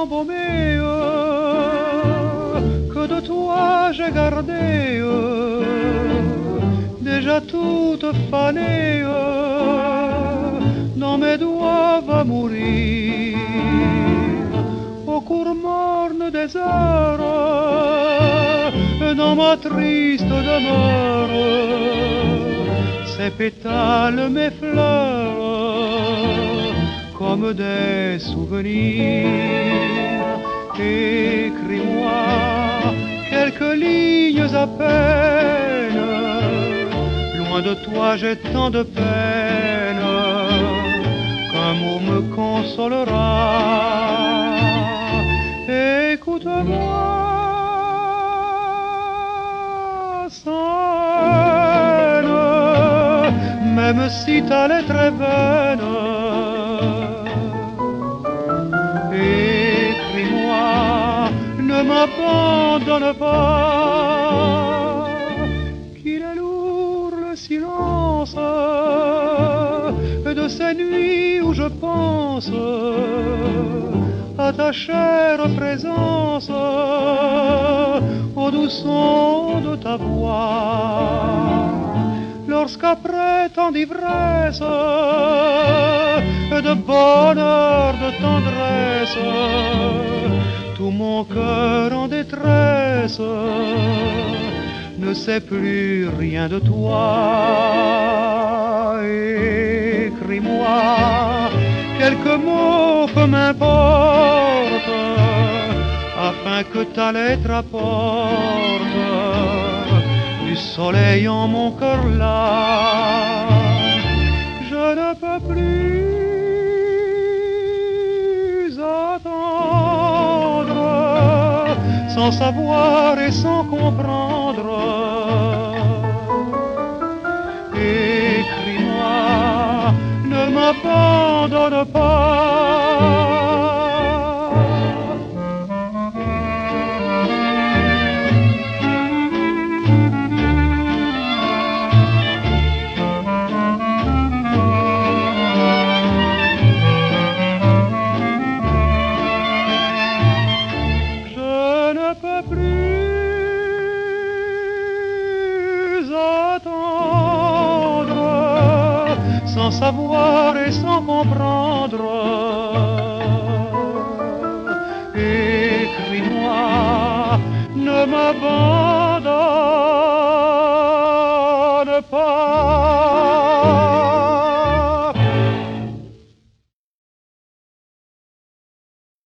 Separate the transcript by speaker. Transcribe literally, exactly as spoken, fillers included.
Speaker 1: embaumée que de toi j'ai gardé, déjà toute fanée, dans mes doigts va mourir, au cours morne des heures, dans ma triste demeure, ces pétales, mes fleurs, comme des souvenirs. Écris-moi quelques lignes à peine, loin de toi j'ai tant de peine, qu'un mot me consolera. Écoute-moi, scène, même si ta lettre est vaine. Écris-moi, ne m'abandonne pas, qu'il est lourd le silence de ces nuits où je pense à ta chère présence, au doux son de ta voix. Lorsqu'après tant d'ivresse, de bonheur, de tendresse, tout mon cœur en détresse ne sait plus rien de toi. Écris-moi quelques mots, peu m'importe, afin que ta lettre apporte du soleil en mon cœur là. Je ne peux plus attendre, sans savoir et sans comprendre. Écris-moi, ne m'abandonne pas. Sans savoir et sans comprendre. Écris-moi, ne m'abandonne pas.